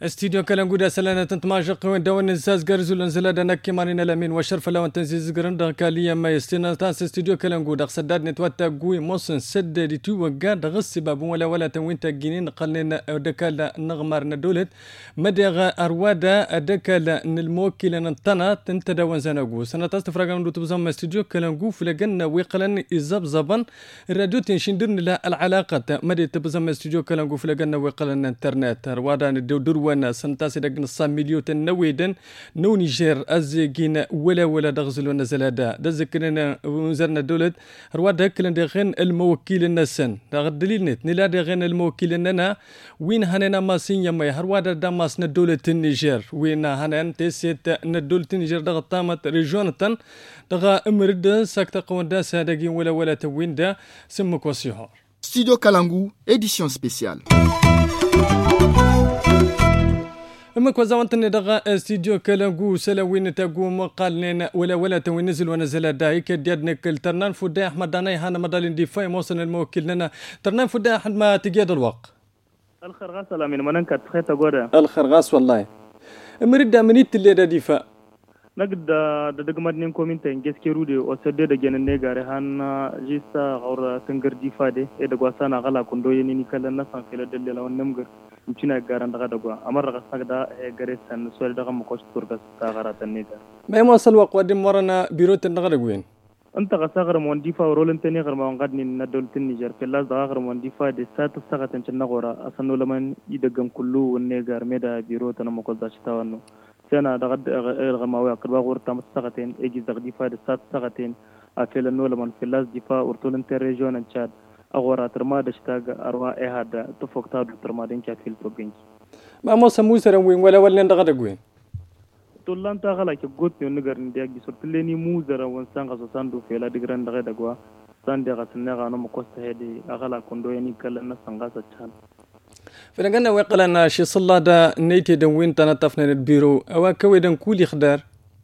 استديو كلام سلانة تنتماجق وين دون نساز جرزول انزلا دنك كمانين الامين وشرف لو تنزيز جرند كاليا ما يستنا تاس استديو كلام قود سداد نتوتا قوي موسن سد دي تو وقاد غص باب ولا توين تجينين قلنا دكال نغمر ندولت مدغ اروادا دكال الموكل ننطنا تنتدا وزنقو سنه تستفرغ ندو تبزم استديو كلام قو فلقنا ويقلن ازاب زبن الراديو تنشندرن لا العلاقه مدي تبزم استديو كلام قو فلقنا ويقلن انترنت اروادا ندور وانا سنتاسي دقن الصاميليو تنويدن نو نيجير ازيقين ولا دغزل ونزلادا دزكرنا وزرنا دولت رواد هكلن دغن الموكيل النسن دغد دليل نت نلا دغن الموكيل اننا وين هننا ماسين يمي هرواد داماس ندولة النيجير وين هنن تسيت ندولة النيجير دغ طامت ريجونتن دغ امرد ساكتا قوندا سادقين ولا توين دا سمك وسيهور Studio Kalangu, édition spéciale. اما كوزاونتني دغا استديو كلانغو سلاوين تاغو مقالين ولا توين نزل ونزل دايك ديادنا كل ترنان فدا احمد داناي هانا مدالين دي فاي موصل الموكل لنا ترنان فدا احد ما تجيد الوقت الخرغاس لا من مننك تخيت غودا الخرغاس والله مريد منيت اللي ديفا نقد دغمد نين كومينتين جسكيرودي او سد دجن نيغاري هان جيستا غور تنغر ديفا دي اي دغوا سانا غلا كوندو يني كلا نسان كلا دلل لون نمغر متينا غاران دغا دغوا امر غسغدا غري سن سول دغا مكوش تورغس تاغرات النيغار ما موصل وقدم ورنا بيروت النغر وين انت غسغر مون ديفا ورولن تني غير ما غادني ندول النيجر في لاز دغا غير مون ديفا دي سات سغتن تنغورا اسنو لمن يدغم كلو النيغار ميدا بيروت انا مكو داشتاونو سنة دغد الغماوي أقربا غورتا مستغتين إيجي زغ دفاع دسات سغتين أكل النول من فلاس دفاع ورطولن تريجون انشاد أغورا ترما دشتاق أروا إيهاد تفوقتا ترما دينشاد في البروبينج ما موسى موسى وين ولا ندغد وين تولان تاغلا كغوتني ونغر ندياك بسور تليني موزر وانسان غسوسان دو فيلا دغران دغد دغوا سان دغا سنغا نو مكوست هدي أغلا كوندو يني كلنا سانغاسا تشان فلقنا ويقلنا شي صلا دا نيتي دوين تنطفنا البيرو أو كويدن كولي خدار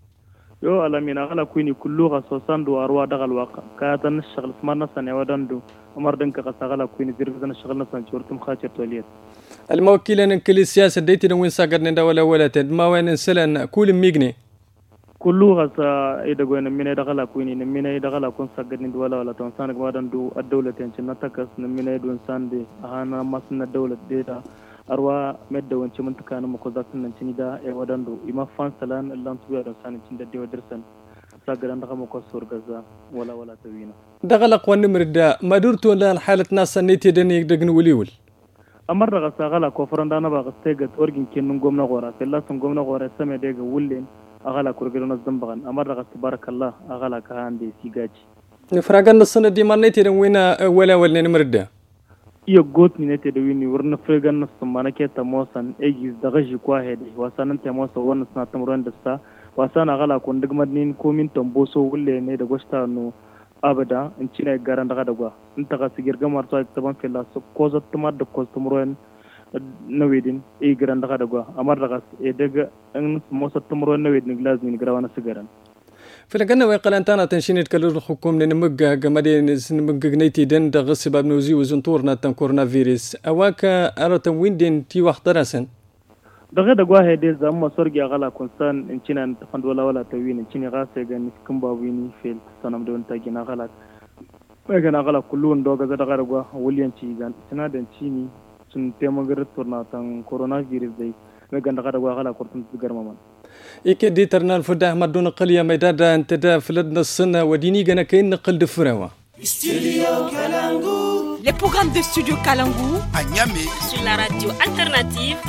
يو ألمين أغلا كويني كلو غسوسان دو أروا دغل واقع كاتن الشغل سمارنا سان يودان دو أمردن كغساغلا كويني زيرغزن الشغل نسان شورتم خاطر توليت الموكلين كل السياسة ديتي دوين ساقرنا دا ولا تد ما وين نسلن كل ميغني كلو غسا إيدا غوين من دغلا كويني من دغلا كون ساقرني دو ولا تنسان غوادن دو الدولة تنشن نتاكس من دو انسان دي أهانا ماسنا الدولة ديتا أروا مدة وانش منطقة مكوزاكسن ننشني دا ايوادان دو إما فان سلان اللان سويا رنسان ننشن دا ديو درسن ساقران دغا مكوصور غزا ولا توينا دغلا قوان نمرد ما دورتو لان حالة ناس نيتي دنيك دغن وليول أمر غسا غلا كوفران دانا باغستيغت أورجين كنن قومنا غورا سلاسن قومنا غورا سمي ديغ ولين أغلا كورغلنا الزنبغان أمر غس تبارك الله أغلا كهان دي سيغاجي نفراغان السنة دي مانيتي دوينا ولا نمرد iyo got ni nete da wini wurna fregan na sumana ke ta mosan egis da gaji kwa hede wasanan ta mosa wannan suna tamran da sa wasana gala kun duk madnin komin tamboso wulle ne da gosta no abada in cina garan daga dagwa in ta ga sigir gamar ta ban filla so ko za tumar da customeren na wedin e garan daga dagwa amar daga e daga in mosa tumron na wedin glass ni garawana sigaran فلقنا ويقال أنتنا تنشينت كل الحكومة نمجع جمادين نمجع نيتي دين دغس باب نوزي وزنطورنا تم كورونا فيروس أواك أردت وين دين تي وقت راسن دغدا غوا هدي زعما سورغي غلا كونسان انشينا نتفند ولا توين انشيني غاسه غن كمبا ويني فيل سنم دون تاجينا غلا ويغنا غلا كلون دوغا دغدا غوا وليان تي غان سنا دن تشيني سن تيمغر تورنا تم كورونا فيروس دي ويغنا دغدا غوا غلا كورتن تغرممان إيكي دي ترنان فدا أحمد دون قليا ميدادا انت دا فلدنا السنة وديني غانا كاين نقل دفراوة Studio Kalangu. Les programmes de Studio Kalangu à Niamey sur la radio alternative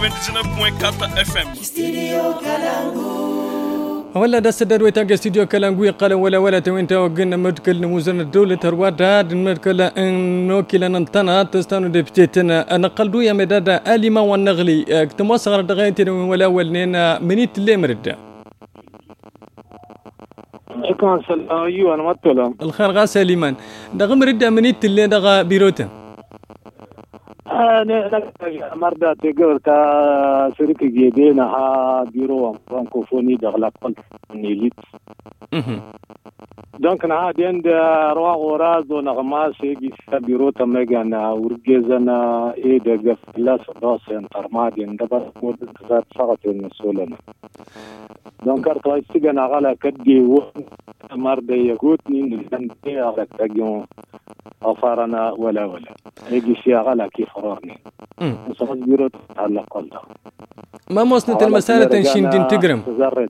99.4 FM. Studio Kalangu. ولا دا سداد ويتاقى استديو كالانغوي قال ولا توين توقنا مدكل نموزن الدولة تروادا مدكل نوكيلا ننتنا تستانو دبتيتنا انا قلدو يا مدادا اليما والنغلي تموصغر دغايتي ولا ولنينا منيت اللي مرد شكرا سلام ايوه انا مطلع الخير غا سليمان دغ مرد منيت اللي دغ بيروتا أنا مرة تقول كشركة جديدة ها بيرو فرانكوفوني دغلا كونت نيليت دونك انا دين روا غراز ونغماس يجي بيرو تمغانا ورجزنا ايه ده لا صداس انترمادي ندبر مود ذات صغت المسؤولنا دونك ارتو يستغنا على كدي مرد يغوتني ندي على تاجون افارنا ولا يجي شي على كيف رورني صغت بيرو على قلده ما موصلت المسألة تنشين دين تجرم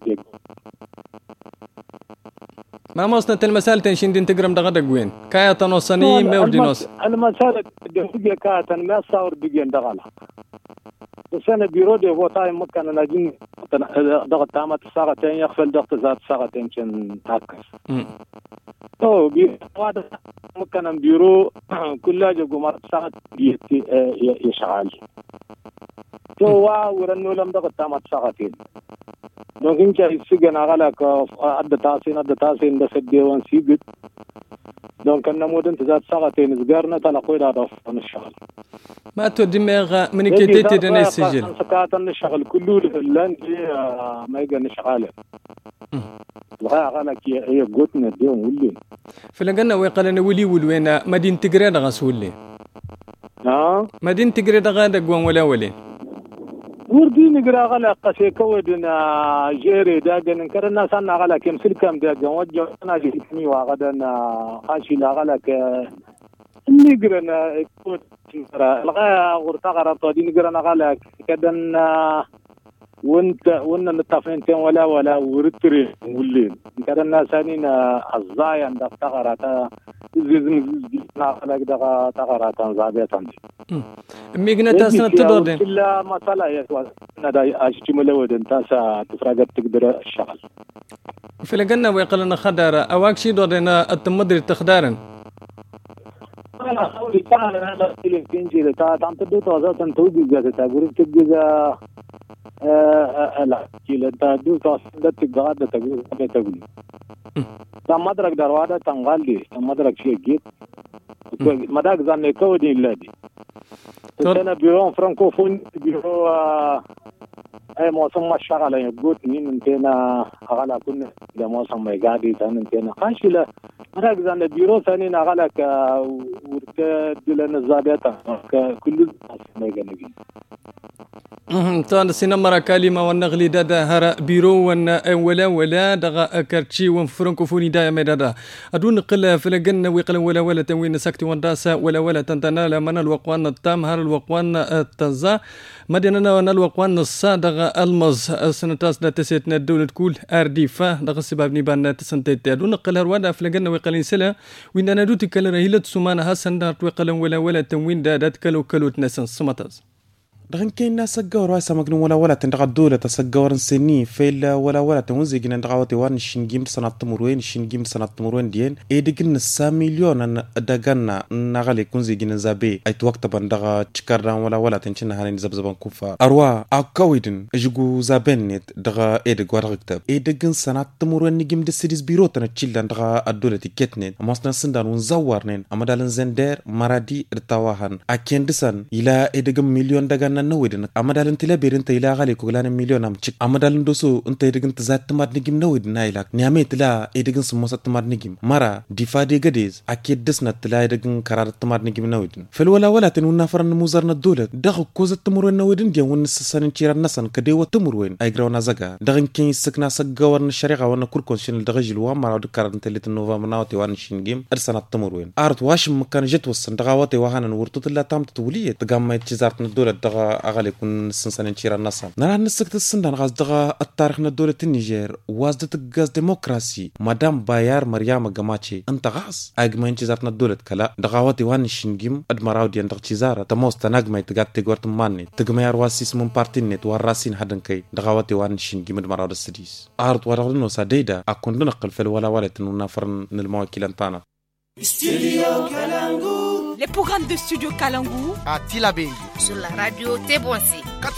ما موصلت المسألة تنشين دين تجرم دغدق وين كايا تنوصني ما وردينوس المسألة دقيقة كاتا ما صار بيجين دغلا بس أنا بيرودي هو تايم مكان ناجين ضغط تامة ساعتين يغفل ضغط ذات ساعتين كان تاكس تو بيرو مكان بيرو كلها جو مر ساعة يشعل تو ورنو لم ضغط تامة ساعتين دونك إنك يسجن على عدد تاسين ده سديوان سيجد دونك أنا مودن تزاد ساعتين زجرنا تلاقي هذا في الشغل ما تودي ميغا من كتيتي دنا السجل سكات الشغل كله لان ما يجي شغاله لا غلك هي قوتنا ديون ولي فلقنا ويقالنا ولي ولوين مدينة تجريد غسولي مدينة تجريد غادا قوان ولا ولين وردي نقرا غلا قسي كودنا جيري داغن كرنا سنا غلا كم سلكم داغن وجهنا جسمي وغدنا خاشي لا غلا نقرنا كود الغا غرتغرا طدي نقرنا غلا كدنا وانت نتفين ولا ورتري ولين كرنا سانينا الزاين دفتغرا زين ناخلك دغا تغرا تنزابيت عندي ميغنا تاسنا تدودين كلا مساله يا ندا اشتمل ودن تاسا تفرغت تقدر الشغل فلقنا ويقلنا خدار اواكشي دودنا التمدري تخدارن انا اقول تعال انا اللي كنجي تا انت دو توزا تنتوجي جاتا غريب تجا لا كيلا تا دو توزا تجا تقول مدرك دروازه تنغالي مدرك شيء جيت مداك زان كودي لدي انا بيرو فرانكوفون بيرو اي موسم ما شغله يقول مين انتنا على كنا ده موسم ما قاعد انتنا خاشله مداك زان بيرو ثاني نغلك ورت لنا الزابيات كل ما يجي تان سينما كلمة والنغلي دادا هرا بيرو ولا دغا كرتشي وفرنكوفوني دايما دادا أدون قلة فلقنا ويقل ولا تنوين سكتي وانداسا ولا تنتنا من الوقوان التام هر الوقوان التزا مديننا الوقوان الصادغ المز سنتاس دا تسيتنا الدولة كول أرديفا دغا سباب نيبان تسنتيت أدون قلة رواد فلقنا ويقلين سلا وين أنا دوتي كال رهيلة سمانا هاسن دارت ويقل ولا تنوين دادات كلو تنسن سمتاز دغن كاين سغور واي سمغن ولا تندغ الدوله تسغورن سني فيل ولا تنوزيغن ندغاوتي وان شينغيم سنه تمروين دين ايدغن 100 مليون دغنا نغالي كونزيغن زابي اي وقت بندغ تشكردان ولا تنشن هاني زبزبان كوفا اروا اكويدن اجغو زابنت دغ ايدغ ورغتب ايدغن سنه تمروين نيغيم دسيديس بيرو تنچيل دغ الدوله تيكتنين اماسنا سندان ونزوارنين امدالن زندر مرادي رتاوهان اكيندسن الى ايدغ مليون دغنا نويدن امدالن تلا بيرن تيلا غالي كوغلان مليون ام تشيك امدالن دوسو انت يدغن تزات تماد نيغيم نويدن نايلاك نيامي تلا يدغن سموسا تماد نيغيم مرا ديفادي غديز اكيد دسنا تلا يدغن قرار تماد نيغيم نويدن فالولا تنونا فرن موزرنا الدوله دغ كوز تمرون نويدن دي ونسسن تشير نسن كديو تمرون ايغراونا زغا دغن كين سكنا سغورن الشريعه ون كوركونشن دغجل وا مرا دكارن تلت نوفمبر ناوتي وان شينغيم ارسنا تمرون ارت واش مكان جت وسن دغاوتي وهانن ورتو تلا تام توليه تغما تشزارتنا الدوله دغ أغلى كون سنسان شيرا النصر نرى نسكت السندان غازدغا التاريخنا دولة النيجر وازدت غاز ديمقراسي مدام بايار مريم غاماتشي انت غاز اجمعين تزارتنا الدولة كلا دغاوتي وان شينغيم ادمراو دي انت تزارة تموس تناغما يتغات تغورت ماني تغميار واسيس من بارتينيت والراسين حدن كي دغاوتي وان شينغيم ادمراو السديس ارت ورغلنو ساديدا اكون نقل في الولا تنونا فرن المواكيل انتانا Studio Kalangu. Les programmes de Studio Kalangu à Tilabéri sur la radio Tebouassi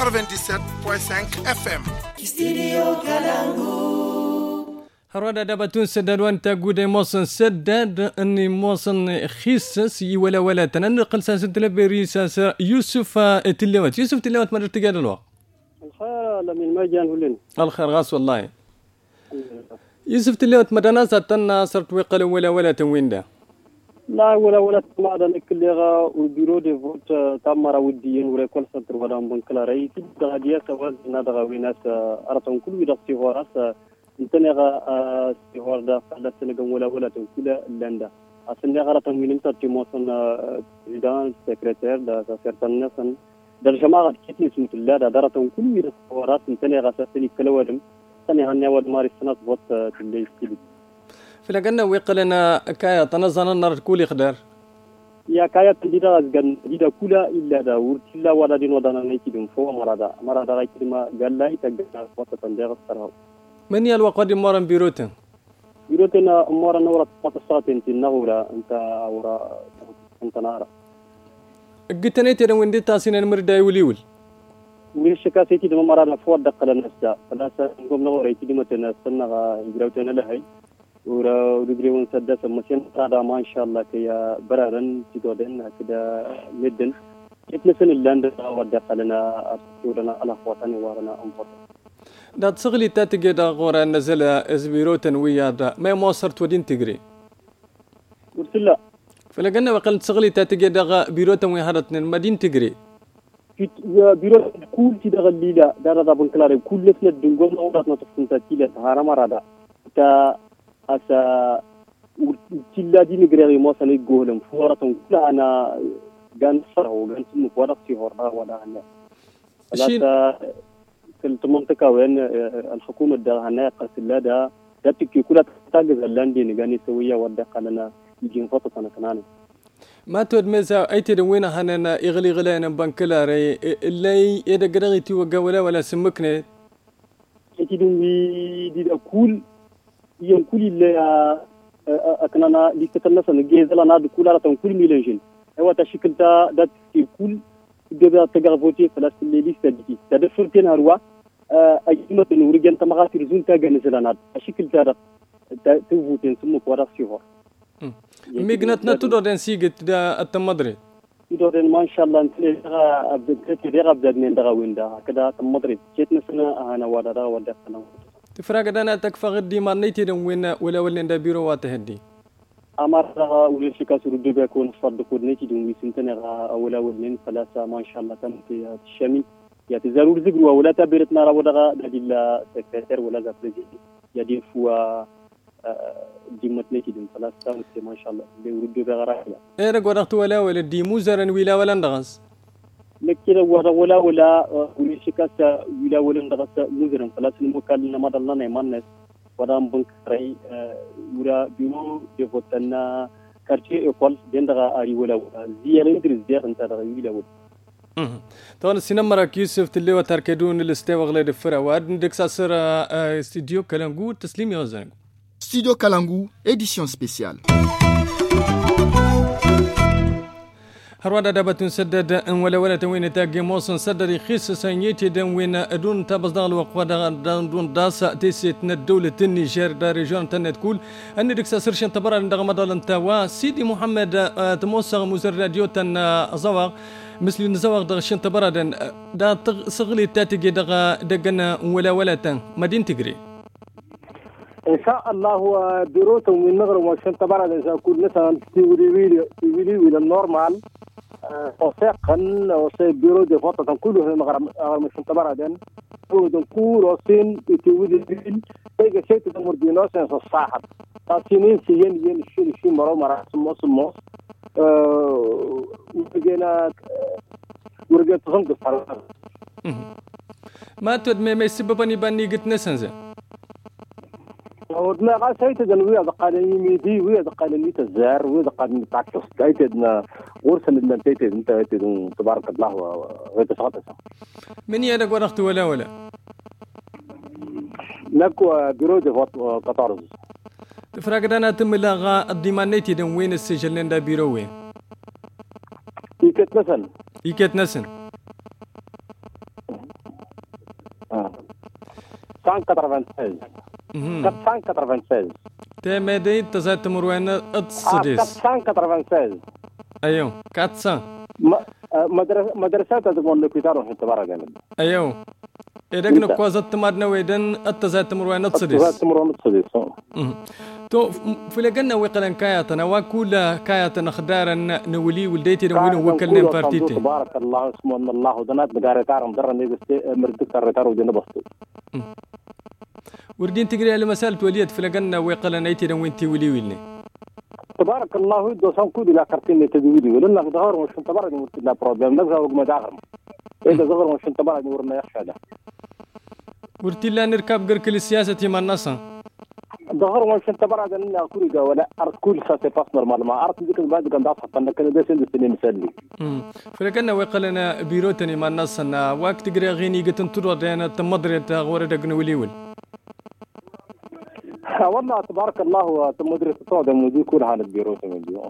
97.5 FM. Studio Kalangu. هرودا دابتون سداد وانت قودي موصن سداد اني موصن خيسس ولا تننقل ساسة تلبيري ساسة يوسف تلاوات مرة تقال الوقت الخير لمن ما جان ولين الخير غاس والله يوسف تليوت مدانا ساتنا صرت ويقل ولا تنوين ده لا ولا ما دا نكليغا والبيرو دي فوت تامرا وديين ولا كل سنتر ولا بنكلاري في دغاديا سواز نادغا ويناس ارتون كل ويدقتي هوراس انتنيغا سيهور دا فلا سنغم ولا تنكولا لندا أصلاً غرتهم من إمتى موصل بريدان سكرتير دا سيرتان نسن دا الجماعة كتير اسمه الله دا درتهم كل من الصورات انتني غاسسني كلوادم تاني هني أود ماري سنة بوت تلي ستيل. فلقنا ويقلنا كايا تنظن النار كولي خدار. يا كايا تديدا أزجن تديدا كولا إلا دا ورتلا ولا دين ودانا نيكيدم فوا مرada غايت ما قال لا يتجنا بوت تندير الصراحة. من يلوى قديم مرن بيروتن؟ بيروتنا مرة نورة متصات انت النغورة انت أورا انت نارا قلتني ترى وين دي تاسين المرد يوليول ويش كاسيتي دم مرة فوق دقل النساء فلا سنقوم نغورة يتدي متنا سنغا يجراوتنا لهاي ورجريون سدس مسين هذا ما إن شاء الله كيا برارن تدودن كده مدن يتنسن اللاند ودقلنا أسطورنا على خواتنا وارنا أنفر دا تصغلي تاتجي دا غورا نزل ازبيرو تنويا دا ما موصرت ودين تجري قلت لا فلقنا وقال تصغلي تاتجي دا بيرو تنويا هادتن مدين تجري بيرو كل تي دا غليلا دا دا بنكلاري كل لسنا دنقوم أوراتنا تفسنتا تيلا هارا مرادا تا أسا تيلا دي نقريغي موصل يقولهم فورتهم كلا أنا قان صرعو قان سمو فورق سيهورها ولا هنا في المنطقة وين الحكومة ده هنا قصلا ده تكي كلها تحتاج زلاندي نجاني سوية ودق لنا يجين فطة أنا كمان ما تود مزا أي تدوين هنا يغلي غلينا بنكلاري اللي إذا قرأتي وجولا ولا سمكنة أي تدوي دي أقول يوم كل اللي أكننا اللي كترنا سنجهز لنا دكول على تنقول ميلانجين هو تشكل ده كل جبا تجربتي فلسطين اللي سدتي تدفرتين هروا أجمع نورجان تمغات رزون تاجن زلانات أشكل تارا توفوتين سمو قرار سيهور ميجنتنا تدورن سيجت دا التمدري تدورن ما إن شاء الله نتلاقى أبدأ من دعوين دا كذا التمدري جتنا سنة أنا وادرا ودخلنا تفرق دانا تكفى غدي ما نيتي وين ولا دا بيرو واتهدي أمرها وليش كسر الدبا يكون فرد كورنيتي دون ويسنتنا أولا ولين فلاسة ما إن شاء الله تم في الشامي يتزاروا الزجروا ولا تبرتنا رودغا دليل سكرتير ولا زفرجي يدين فوا ديمتنيتي دون فلاسة ما إن شاء الله بيردوا بغرايا. إيه رجعت ولا دي موزرن ولا ندغس. لكن ولا وليش كسر ولا ندغس موزرن فلاسة المكالمة ما ضلنا يمانس. ودام بنكري ورا بيو يفوتنا كارتي إقبال دندغا أري ولا زيارة درس زيارة أنت رغوي لا ولا. طبعا السينما راك يوسف تلي وتركدون الاستوى غلاد الفرع وعد ندك ساسر استوديو كالانغو تسليم يا زين. استوديو كالانغو édition spéciale. هرودا دابتون سدد ان ولا توين تاجي موسن سدد خيس سنيتي دن وين دون تبصدال وقوا دون داسا تيسيت الدولة النيجر دا ريجون تنتكول ان ديك سيرشن تبرا ندغ مدال انت سيدي محمد تموسغ مزر راديو تن زواغ مثل نزواغ دغشن تبرا دا صغلي تاتيجي دغنا ولا تن مدينة تجري إن شاء الله هو بيروتهم من مغرب وشن تبرا إذا كل مثلا تيولي ولا نورمال وساقن وسي بيرو دي فوطة كله مغرب مش تبرا دين ودن كور وسين تيولي بيل تيجي شيء تمر دينوسن الصاحب تاسينين سين شي مرة سموس وجينا ورجعت غنق الصراحة ما تود ما يسببني باني قلت نسنزه ودنا قال سيد ويا دقالني ميدي ويا دقالني تزار ويا دقالني تعكس تايتنا ورسن اللي انت تبارك الله غير تسقط من يدك ورقت ولا نكو بيرو دي فوت قطر تفرق دانا تم لغا الديمانيتي دن وين السجل لندا بيرو وين يكت نسن 196 496 تمدي تزات مروان اتصديس 496 ايوه 400 مدرسة تقول لك يداروا في تبارك الله ايوه إذا كوازت مادنا ويدن أتزات تمر ونتصدس أتزات تمر ونتصدس تو في لجنة وقلن كاياتنا وكل كاياتنا خدارا نولي ولديتي نوين وكلنا بارتيتي تبارك الله اسمه ان الله دنات بقاري كارم درن مردك الركار ودنا بسطو وردين تقري على مسألة وليد في لجنة وقلن ايتي نوين تي ولي ويلني تبارك الله يدو سانكودي لا كرتين تدويدي ولنا ظهر مش تبارك لا بروبليم نبغى وما داغم اذا ظهر مش تبارك ورنا يخشى ده ورتي لا نركب قرك السياسة ما الناس ظهر مش تبارك ان كوريجا ولا اركول ساسي باس نورمال ما ارت ديك بعد كان ضاف حتى كان ده سند سنين مسلي فلكنا وقلنا بيروتني ما الناس وقت تقري غيني قتن ترى انا تمدري تغور دغن وليول والله تبارك الله تمدري تصعد مودي كل حال بيروت من دي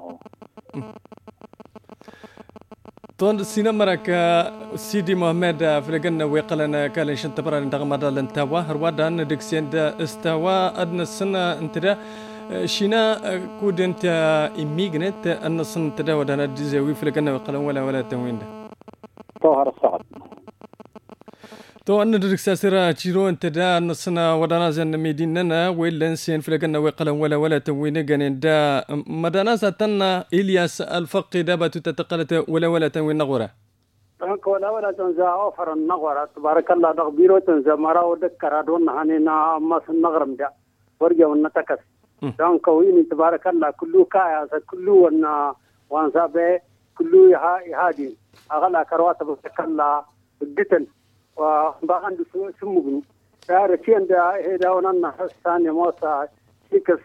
طون سينمرك سيدي محمد فلقنا ويقلنا كان شنت برا ندغم هذا الانتوا هروادا ندك سند استوا ادنا السنه انت شينا كود انت ايميغنت ان السنه انت ودانا ديزوي فلقنا ويقلنا ولا تموين ده طاهر الصعد تو أن دركسا سيرا تشيرو أنت دا نصنا ودانا زن ميديننا ويلا نسين فلقنا ويقلا ولا تنوين جانين دا مدانا ساتنا إلياس الفقي دا باتو تتقلت ولا تنوين نغورة تنك ولا تنزا أوفر النغورة تبارك الله دغبيرو تنزا مرا ودكرا دون هانينا أماس النغرم دا ورجا ونتكس تنك ويني تبارك الله كلو كايا كلو وانزابي كلو يهادي أغلى كروات تبارك الله الدتن وبعند سموغن ركين دا هدا وننا حسان موسى شيكس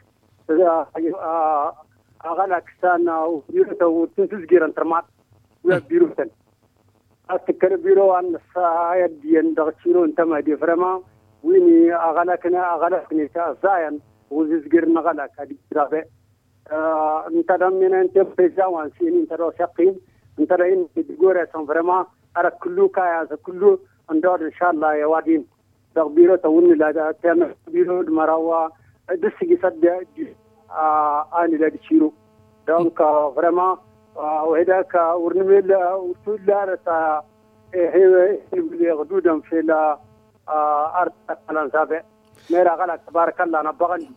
أغلى كسان وبيروتا وتنسجير انترمات وبيروتن أتذكر بيرو أن السايد ديان دغتشيرو انتما دي فرما ويني أغلى كنا زاين وزيزجير نغلى كدي رابع انت دمين انت بيزاوان سين انت رو شقين انت رأين تقول سان فرما أرى كلو كايا كلو اندور ان شاء الله يا وادين تغبيرو توني لا تم بيرو مراوا دسي صد اني لا تشيرو دونك فريمون وهداك ورنميل وصول لارتا هي غدودا في لا ارض الانسابه ميرا غلا تبارك الله انا بغني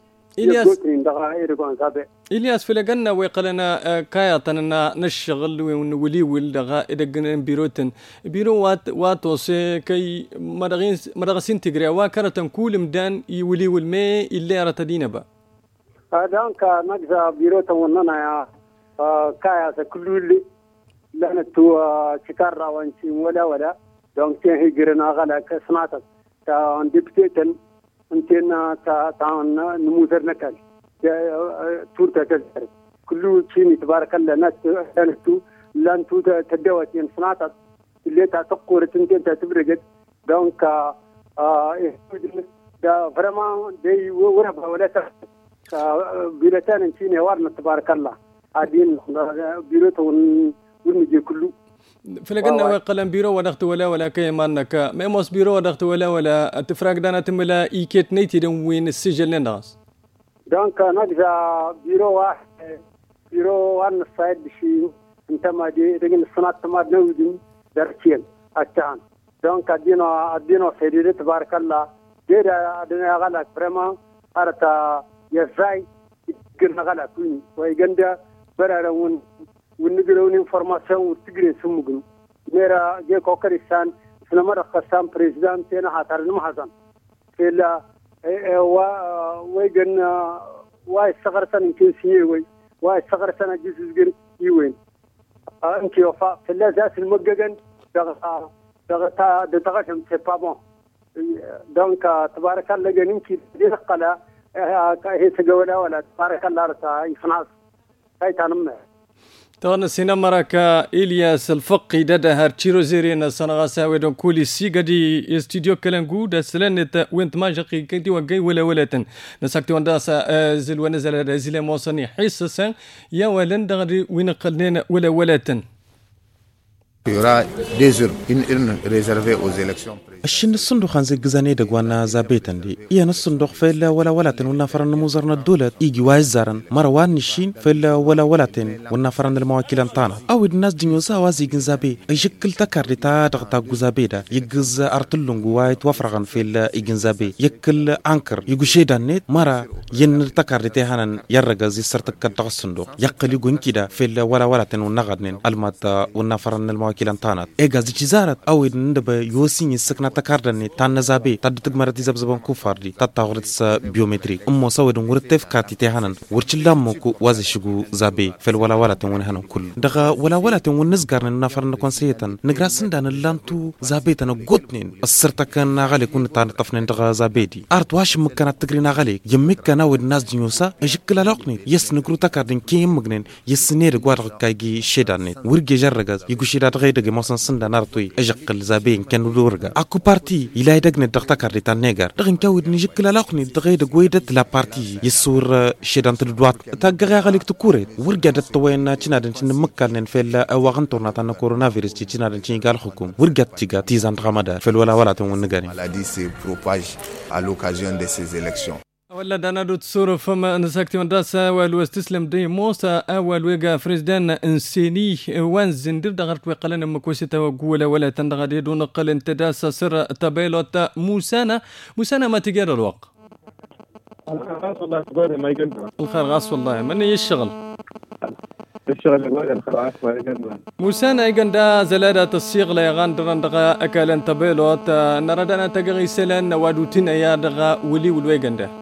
إلياس في لجنة ويقلنا كاياتنا نشغل ونولي ولدغا إدغن بيروتن بيرو واتوس كي مدغسين تجري وكرتن كل مدان يولي والماء اللي رتدينا با دانك نجزا بيروتن وننا يا كايا كل لنا تو شكارا وانشي ولا دونك هيجرنا غلا كسنات تا ديبتيتن انتنا تاعن نموذج نكال تورتا تزهر كله شيء تبارك الله ناس كانتو لان توتا تدواتين صناعات اللي تقور تنتين تبرجت دونك دا فريمون دي وربا ولا بيرتان شيء وارنا تبارك الله عادين بيرتو ونجي كله فلقنا وقلن بيرو ودخت ولا كيمانك ميموس بيرو ودخت ولا تفرق دانا تملا ايكيت نيتي دون وين السجل للناس دونك نجزا بيرو واحد بيرو وان الصيد بشي انت ما دي رجل الصناعة ما نودين درسين اتان دونك ادينو سيدي تبارك الله دير ادنا غلق فريمون ارتا يزاي قلنا غلق ويغندا برارون ونقولون انفورماسيون وتجري سموغن ميرا جي كوكريسان سنمر خسام بريزيدنت تينا هاتر نمحزن فيلا ويجن واي صغرسن يمكن سيوي واي صغرسن جزء يوين انت وفاء فلا ذات المججن دغتا دغشم سي با بون دونك تبارك الله جنينتي دي قلا هي سجولا ولا تبارك الله رتا يفناس هاي تنمه تون سينمرك إلياس الفقي دادا هارتشيرو زيرين سنغاسا ودون كولي سيغادي استوديو كلانغو دا سلانت وينت ماجقي كنتي وقاي ولا نساكتي ونداسا زل ونزل زل موصني حسسا يا ولن دغري وين قلنا ولا Il y aura 2 urnes, une urne réservée aux élections. الشن الصندوق خنزي جزاني دقوانا زابيتن دي إيه الصندوق فيلا ولا تن ونفرن مزرنا الدولة يجي وايزارن مروان نشين فيلا ولا تن ونفرن المواكيل طانا أو الناس دنيوسا وازي جنزابي يشكل تكر تا دغتا جزابي دا يجز أرتلون جوايت وفرغن فيلا يجنزابي يكل أنكر يجوشي دانيت مرا ين تكر تهانن يرجز يسرتك دغ الصندوق يقل يجون كده فيلا ولا تن ونغدن الماتا ونفرن المواكيل طانا إجاز تجزارت أو الندب يوسين يسكن تكاردني تان زابي تدتك مرتي زبزبان كوفاردي تتاغرتس بيومتريك أمو سويد ورتف كاتي تهانن ورتشلاموكو وازي شغو زابي في الولا تنونهانو كل دغا ولا تنون نزغارن نفرن كونسيتن نغراسن دان اللانتو زابي تنو غوتنين السرتكن غالي كون تان طفنين دغا زابيدي ارت واش مكنات تغرينا غالي يمكنا ود ناس دينوسا اجكل لاقني يس نغرو تكاردن كيم مغنين يسنير غوار كايغي شيدانيت ورغي جرغاز يغشيدا دغيدغ موسن سندا نارتوي اجقل زابين كانو دورغا بارتي إلى يدقن الدغتا كارديتا نيجر دغن كاود نجيك لاقني دغيد غويدت لا بارتي يسور شيدان تدوات تاغا غاليك تكوريت ورغات توين تشنادن مكالن فيلا واغن تورناتا كورونا فيروس تشنادن تشي قال حكوم ورغات تيغا تيزان رمضان في ولا تونغاني maladie se propage à l'occasion de ces élections. ولا دانا دوت صورة فما نساكتي من راسا والو استسلم دي موسى أول ويقا فريزدان انسيني وان زندر دغرت ويقلن مكوسيتا وقولة ولا تندغدي دون قل انتداسا سر تبايلوت موسانا ما تقرر الوقت الخير غاص والله من يشتغل موسانا يقن دا زلادة الصيغلة يغان دران دغا أكالن تبايلوت نردانا تقغي سلان وادوتين يا دغا ولي والويقن دا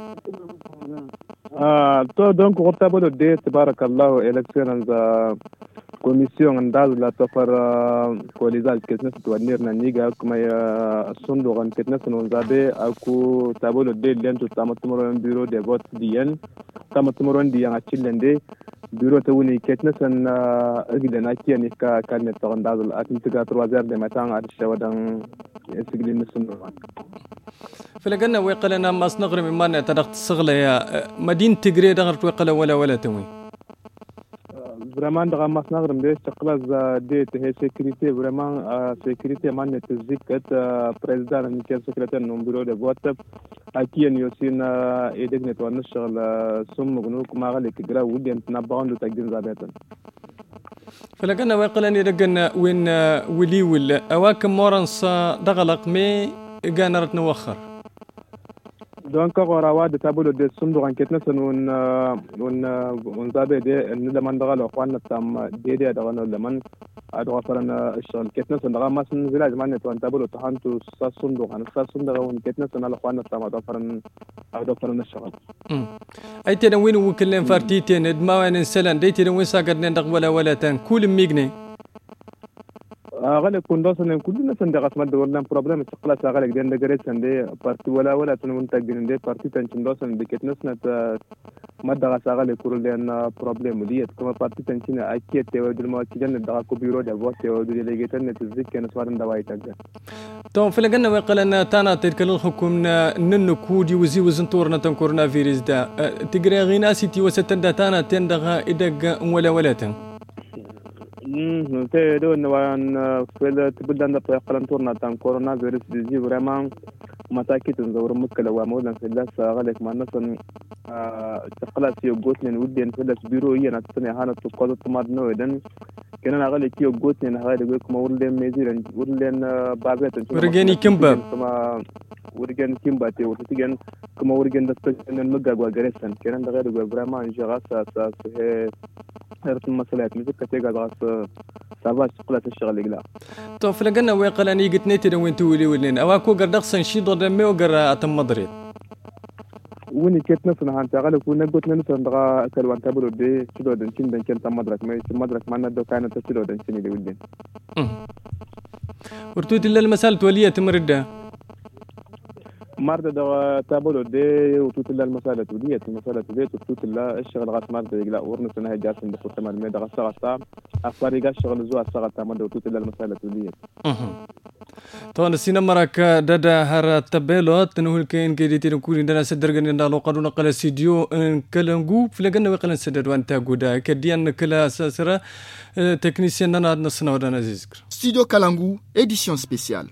donc portable de tabarakallah election za commission ndaz la tafar kolizal ketnes tuanir na niga kuma sondo ran ketnes non zabe aku tabolo de lento tamatmoro bureau de vote dien tamatmoro dien achilende bureau tawuni ketnes na agidana kiani ka kanet ndaz atmitiga 3h de matin ad shawadan siglin sondo فلقنا ويقلنا ما صنغر من مانا تدخت الصغلة يا مدينة تقري دغرت ويقلا ولا توي vraiment daga masnagr mbe chaklas de te sécurité vraiment sécurité man ne tzikat président ni ken secrétaire no bureau de vote akien yosina edegnet wan shagl sumugnu kuma gale kigra wudent na bawndo tagin zabatan فلقنا ويقلنا دقنا وين ولي ولا اواكم مورنس دغلق مي قانرت نوخر donc agora wa de tableau de sundu enquête na sonun on zabe de ne man daga lo kwana tam de daga no leman adwa farana shal ketna son daga masun village man to tableau to hantu sa sundu an sa sundu daga on ketna son la kwana tam adwa farana shal ay te win wuklen fartite ne ma wan selan de te win sagad ne dag wala tan kul migne غالي كوندوسن كلنا سندغ اسمد ولا بروبليم تقلا غالي دين دغريت سندي بارتي ولا تنمنتجين دي بارتي تنشندوسن ديكتنسنا مدغ غالي كورل دين بروبليم ديت كما بارتي تنشنا اكيد تودل ما كيدن دغ كو بيرو دي فوت تودل ليغيتن تزيك نسوارن دواي تاج تو فلقنا وقلنا تانا تلك الحكم نن كودي وزي وزنتورنا تن كورونا فيروس دا تجري غينا سيتي وستندا تانا تندغ ادغ ولا تن تيدو نوان فيل تبدأ قلنا تورنا تام كورونا فيروس ديزي vraiment متاكد نزور مكلا ومولا في الله غالك ما نصن تقلا سيو غوتن ودين في بيرو هي نتسني هانا تقوض تمادنو إذن كنا غالي كيو غوتن هاي دقيق ما ورلين ميزيرن ورلين بابات ورجاني كمبا ورجان كمبا تي ورتيجان كما ورجان دستن المجا وجريسن كنا غالي vraiment جراس أساس هي هرت المسألة مثل كتيجا دراس سافاج تقلا الشغل يقلا تو فلقنا ويقلني قلت نيتي وين تولي ولين أواكو قردقسن شي ضد وقرا أتم مدريد وني كيت نسنا هانتا غالي كنا قلت نسنا دغا كلوان تابلو دي تشلو دنشين دنشين تم مدرك ما مدرك ما ندو كانت تشلو دنشين دي ودين ورتوت الا المسألة ولية تمرده مرة ده تابلو دي وتوت الله المسألة وديت المسألة ديت وتوت الله الشغل غاس مرة لا ورنس أنا جالس ندخل تمام ميدا غاس غاس أفارق الشغل زوا الشغل تمام وتوت الله المسألة وديت. طبعا السينما مراك دادا هر تبلو تنقول كين كيدي نقول إننا سدرجنا إن لو قالوا نقل استديو كلامجو فلقنا وقلنا سدر وانت جودا كديان كلا ساسرة تكنيسيان أنا نصنا ودنا زيزكر. Studio Kalangu, édition spéciale.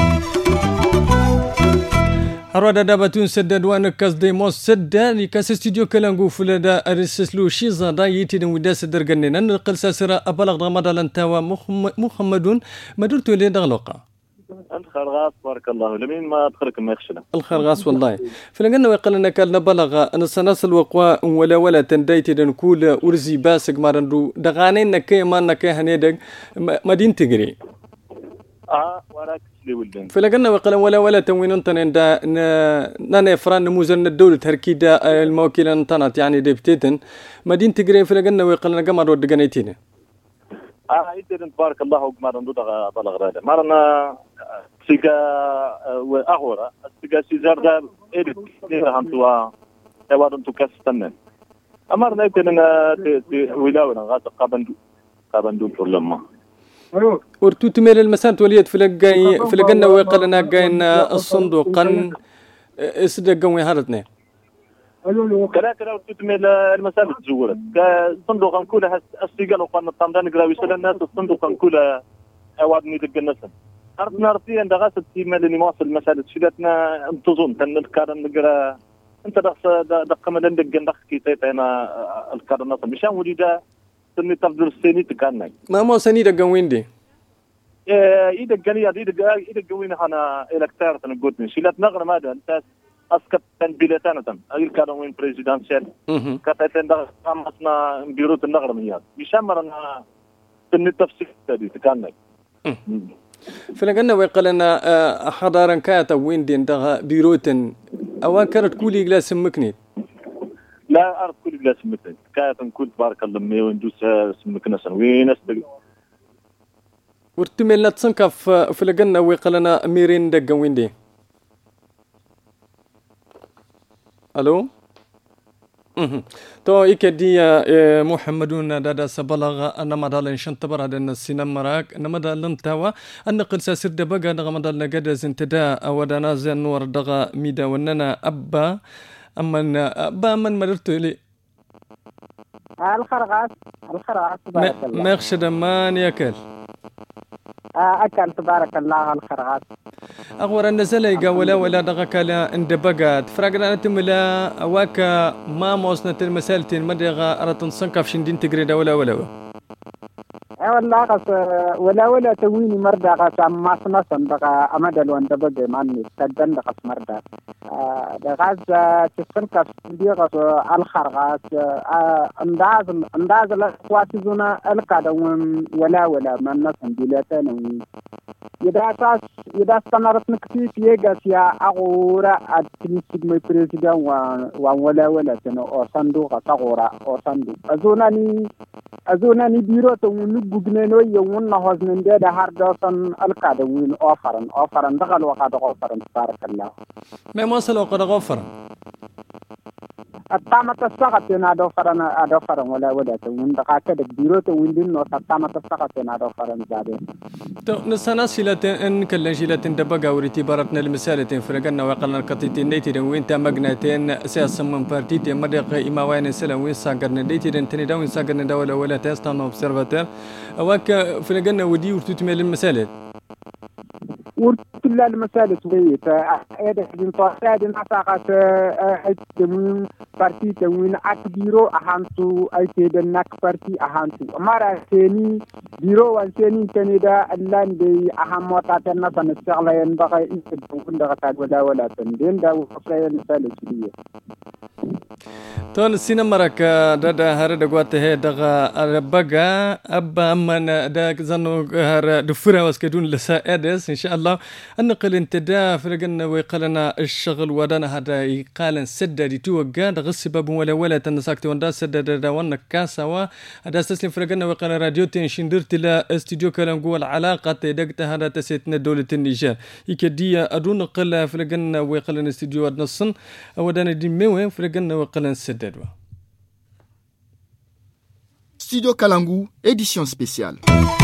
هرودا دابتون سدد وانا كاس موس سدد كاس استوديو كلانغو فلدا ارسسلو شيزا دا يتي ودا سدر غنينا نقل ساسرا ابلغ رمضان انتوا محمد مدرتو لي دغلقه الخرغاس بارك الله لمين ما تخرك ما يخشنا الخرغاس والله فلقنا ويقلنا كان بلغ ان سناس الوقوا ولا تنديتي نقول ورزي باسق مارندو دغانين كي ما نكي هنيدق مدينه تجري وراك فلقنا وقلنا ولا تنوين انتن نانا فران نموزن الدولة تركيدا الموكلة انتنت يعني ديبتيتن مدينة تقرين فلقنا وقلنا قمر ودقنيتين ايتين بارك الله وقمار ندودا بلغ رادا مارنا سيقا واغورا سيقا سيزار دا ايدت نيرا هانتوا اواد انتو كاستنن امارنا ايتين ولاونا غاتا قابندو بورلما ورتو تميل المسانت وليد فلقنا ويقلنا قاين الصندوق اسدقا ويهارتنا كلا ورتو تميل المسانت تزورت الصندوق كلها السيقال وقالنا الطامدان قراوي سلا الناس الصندوق كلها اوادني دق النسل ارضنا رتي عند غاسة تيمال اللي مواصل المسالة شلاتنا انتظن تنذكر نقرا انت دق مدن دق ندخ كي تيتينا الكار النصر مشان وليدا سني تفضل السيني تكانك ما سني دقا وين دي إذا جاني إذا جوينا هنا إلكتار تنقول من شيلات نغرة ماذا أنت أسكت تنبيلتنا تم أقول كانوا وين بريزيدنشال كتاتين ده خمسنا بيروت النغرة مياه بيشمرنا سني تفسير تدي تكانك فلقنا ويقلنا حضارا كاتا وين دي ده بيروت أوان كانت كولي جلاس مكني لا أرد كل جلاس مكني كاتا كل بارك الله ميوين دوس سمكنا سنوين أصدق ورتميلنا تسنكف فلقنا ويقلنا ميرين دقا وين دي الو تو إكدي محمدون دادا سبلغ أن مدال شنتبر هذا السينما مراك أن مدال لنتوا أن قلسا سرد بقى نغ مدال نجدز انتداء ودنا زين نور دغا ميدا وننا أبا من مررت لي الخرغاس ما يخشد مان ياكل أكل تبارك الله الخرغاس أغور النزل يقا ولا دغك لا اند بقات فرقنا نتملا واكا ما موسنة المسالتين مدغا أردن صنكف شندين تقريدا ولا والله قص ولا تويني مردا قص ما سنسن دغا أمدل وان دبقى ماني تدن دغا مردا دغاز تسنكف دي قص الخرغاس انداز الأخواتزونا القادم ولا من نسن بلاتان إذا استمرت نكتيف يجلس يا أغورا أتنسي مي بريزيدان ولا تنو أو صندوق صغورا أو صندوق أزوناني بيرو تونجبنينو يوم نهوز من ده هاردوسن القادمين أوفرن دخل وقاد أوفرن بارك الله ما موصل وقاد أوفرن الطامة السقطين أدوفرن ولا تون دقاكد بيرو توندين نو الطامة السقطين أدوفرن زادين نسنا شيلتين إن كل شيلتين دبقة وريتي بارتنا المسالتين فرقنا وقلنا القطيتين نيتي وين تمجنتين سياسة من بارتيتي مريق إما وين سلا وين ساقرنا ديتي دنتني داوين ساقرنا دولة ولا تستان أوبسيرفاتير أواك فرقنا ودي ورتوتمي للمسالة ورتلا المسالة ويت هذا من فاسد نساقات تمين بارتي تمين أكبيرو أهانتو أي تدنك بارتي أهانتو مرة ثاني بيرو وانساني كندا اللان دي أهم وطاتنا سنستغل ينبغي يكون دغتاق ولا تندين دا وفصل المسالة شدية تون السينما راك دادا هر دغوات هي دغا بقى ابا من داك زنو هر دفرا واسكدون لسائدس ان شاء الله النقل انتداء فرقنا ويقلنا الشغل ودانا هذا يقال سدد توقع دغ السبب ولا تنساكت وندا سدد وانا كاسوا هذا استسلم فرقنا ويقال راديو تنشين درت لا استوديو كلامغو العلاقه دقت هذا تسيتنا دوله النيجر يكديا ادون قل فرقنا ويقلنا استوديو نصن ودانا دي ميو فرقنا ويقلنا سدد. Studio Kalangu, édition spéciale.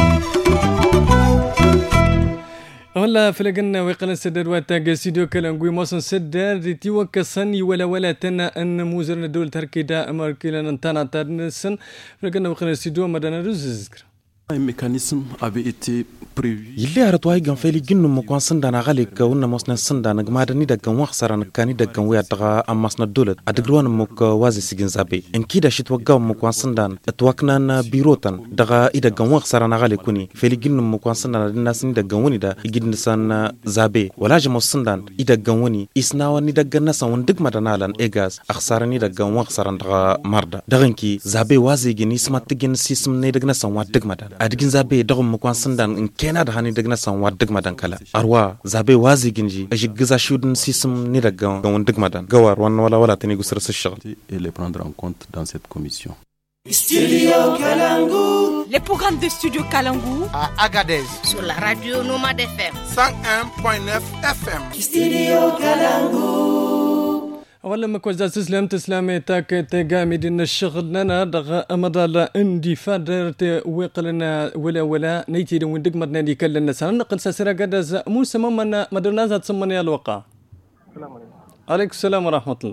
والله فلقنا ويقلن سدر واتاق سيديو كالانقوي موسن سدر دي وكسني ولا تنا ان موزرنا دول تركيدا امريكا نتانا تنسن فلقنا ويقلن سيديو مدانا رززكر. Un mécanisme avait été prévu. يلي هرتواي كان فيلي جنو مكان سندانا غاليك ونا مصنا سندانا جمادني دكان وخسران كاني دكان وياتغا أماسنا الدولة أدقلوان مك وازي سجن زابي إن كيدا شيت وقاو مكان سندان اتوقنا بيروتان دغا إذا كان وخسران غالي كوني فيلي جنو مكان سندانا الناس ني دكان وني دا يجد نسان زابي ولا جم سندان إذا كان وني إسناوا ني دكان ناس وندق مدانا لان إيجاز أخسراني دكان وخسران دغا مردا دغنكي زابي وازي جني سمات تجن سيسم ني دكان ناس وندق مدان أدقين زابي دغم مكان سندان إن كنا دهاني دغنا سان ودق مدان كلا أروا زابي وازي جنجي أجي جزا شودن سيسم ندقان وندق مدان جوار ولا تاني قصر الشغل et les prendre en compte dans cette commission. Studio Kalangu. Les programmes de Studio Kalangu à Agadez sur la radio Nomade FM 101.9 FM. Studio Kalangu. أولا ما كوزا تسلمي تاك تقامي دين الشغل لنا دغ أمضى اندي فادر ويقلنا ولا نيتي دون وندق مدنا دي كلنا سنة نقل ساسرا قد موسى ممنا مدرنا تسمني الوقع. السلام عليكم. عليكم السلام ورحمة الله.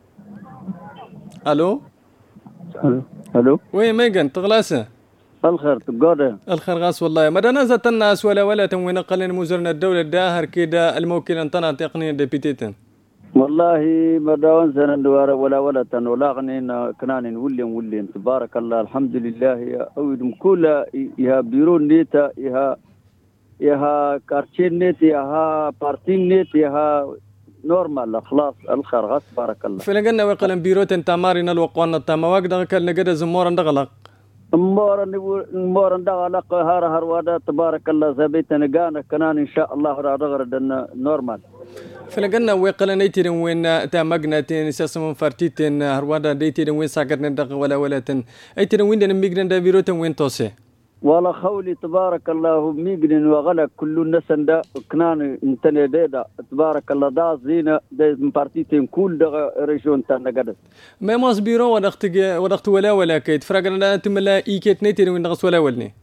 ألو. ألو. وين ميغان تغلاسة؟ الخير تقعد. الخير غاس والله مدرنا زت الناس ولا تموين قلنا مزرنا الدولة داهر كده الموكل أنتنا تقنية ديبيتيتن. والله مداون سنة دوارة ولا ولا غنينا كنان ولين تبارك الله الحمد لله يا أودم كلها يا بيرون نيتا يا كارتين نيت يا بارتين نيت يا نورمال خلاص الخير غاس بارك الله. فلقنا وقلن بيروت انت مارينا الوقوانا تاما واقدا كان قد زمورا دغلق. مورا دغلق هار وادا تبارك الله زبيتنا قانا كنان إن شاء الله رادغردنا نورمال. فلقنا ويقلنا نيتين وين تامقناتين ساسمون فارتيتين هروادا ديتين وين ساقرنا دغ ولا تن ايتين وين دن ميغرن دا بيروتن وين توسي ولا خولي تبارك الله ميغرن وغلا كل الناس دا كنان انتني ديدا تبارك الله دا زينة دا فارتيتين كل دغ ريجون تانا قدس ما ماس بيرو ودخت ولا كيت فرقنا تملا ايكيت نيتين وين دغس ولا ولني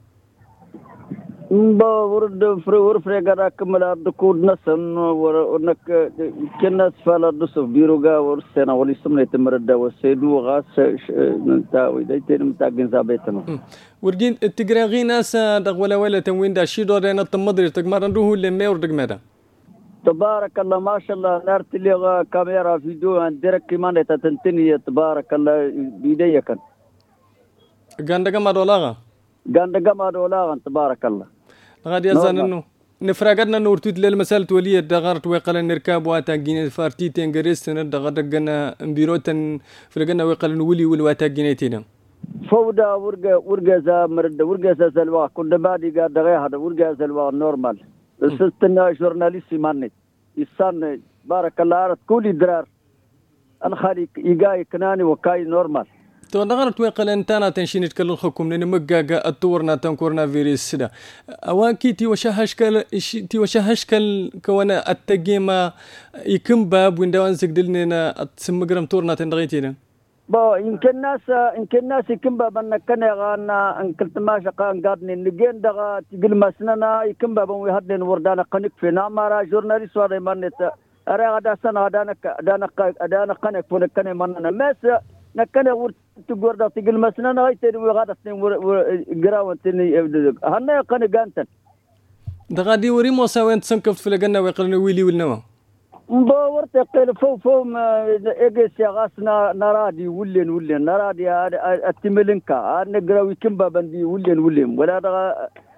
ورد فريغا كملا دكود نسن ورنك كناس فلا دسو بيروغا ورسنا ولي سمنه تمردا وسيدو غاس نتاوي دايتين متاغين زابيتنا ورجين تجراغي ناس دغ ولا تنوين دا شي دورنا تمدري تجمرندو لمي وردق مادا تبارك الله ما شاء الله نارت لي كاميرا فيديو عندك كمان تتنتني تبارك الله بيديك غاندغا ما دولاغا تبارك الله غادي يزاننو نفرقنا نورتود للمسألة ولية دغرت ويقلن نركاب واتاقين فارتيتين غريستن دغدغنا بيروتن فرقنا ويقلن ولي والواتاقينيتين فودا ورقا زا مرد ورقا زا زلوا كنت بادي قاد دغيا هذا ورقا زلوا نورمال سستنا جورناليستي ماني إنسان بارك الله كولي درار الخالي يقاي كناني وكاي نورمال تو نغرت ويقل انتانا تنشين يتكلم الحكم لان مقاقا التورنا تنكورنا فيروس سدا اواكي تي وشهشكل كوانا التقيمة يكم باب وين دوان سقدلنا تسمقرم تورنا تندغيتينا با يمكن ناس يكم باب انك كان يغانا ان كنت ما شقان قادني نجين دغا تقل مسننا يكم باب ويهدن وردانا قنق في نامارا جورناليست وادي مانت ارى غدا سنة دانا قنق فنكني مننا ماس نكنا ورت تقول تقول مسنا هاي تري وغادة جراوة تني هنا قنا جانتن دغادي وري موسى وين تسنكفت في الجنة ويقلنا ويلي والنوا مبورت قيل فو إجس يا غاسنا نرادي ولين نرادي التملنكا نجراوي كم بابندي ولين ولا دغا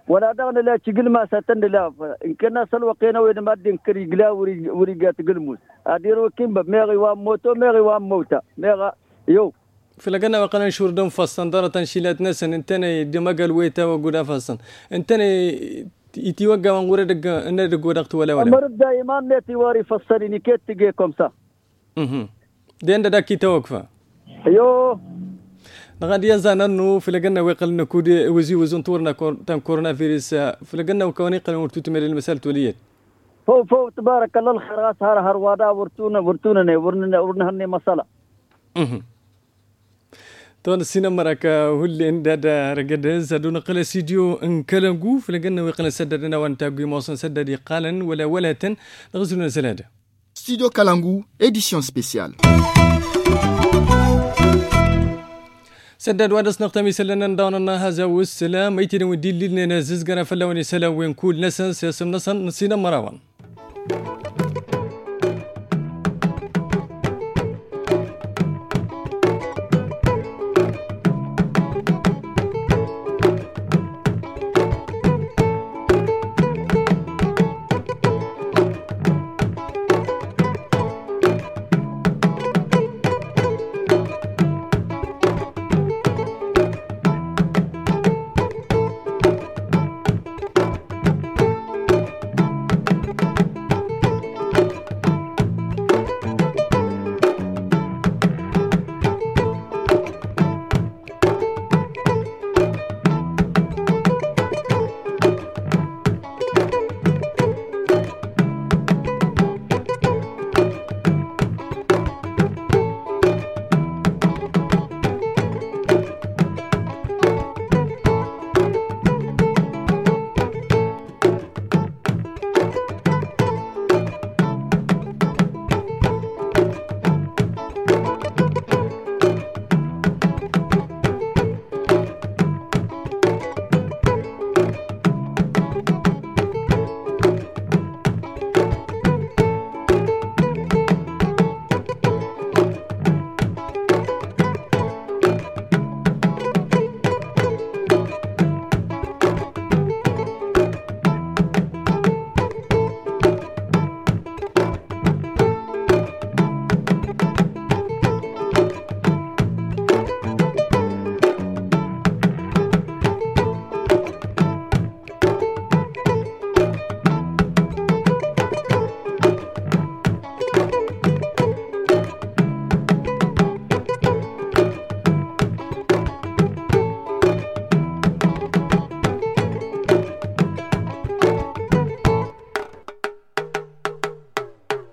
ولا دغنا لا تقل ما ستن لا إن كنا سلوقينا وين ما دين كري جلا وريجات قلموس أديرو كيمب ميغي واموتو ميغي واموتا ميغا يو في لقنا وقنا نشور دم فصن دارة تنشيلات نسن انتني دماغ ويتا وقودا فصن انتني يتيوقع ونقول دق ان دق ودقت ولا مرد دائما نتي واري فصلني كيت تجي كومسا دي عند داكي توقفه يو نغادي يزاننو في لقنا ويقل نكودي وزن طورنا تم كورونا فيروس في لقنا وكوني قالوا ورتو تمر المسألة وليت فو تبارك الله الخيرات هر وادا ورتونا ورنا مسألة طون السينما راك هولي ان دادا رقدز هادو نقل استديو ان كلامكو في لقنا ويقل سددنا وانتاقوي موصن سددي قالا ولا نغزلنا زلاده Studio Kalangu, édition spéciale. سدد وادس نقطة سلنا نداونا هذا والسلام ايتنا ودي لنا نزز قنا فلاوني سلا وين كل نسن سياسم نسن نسينا مراوان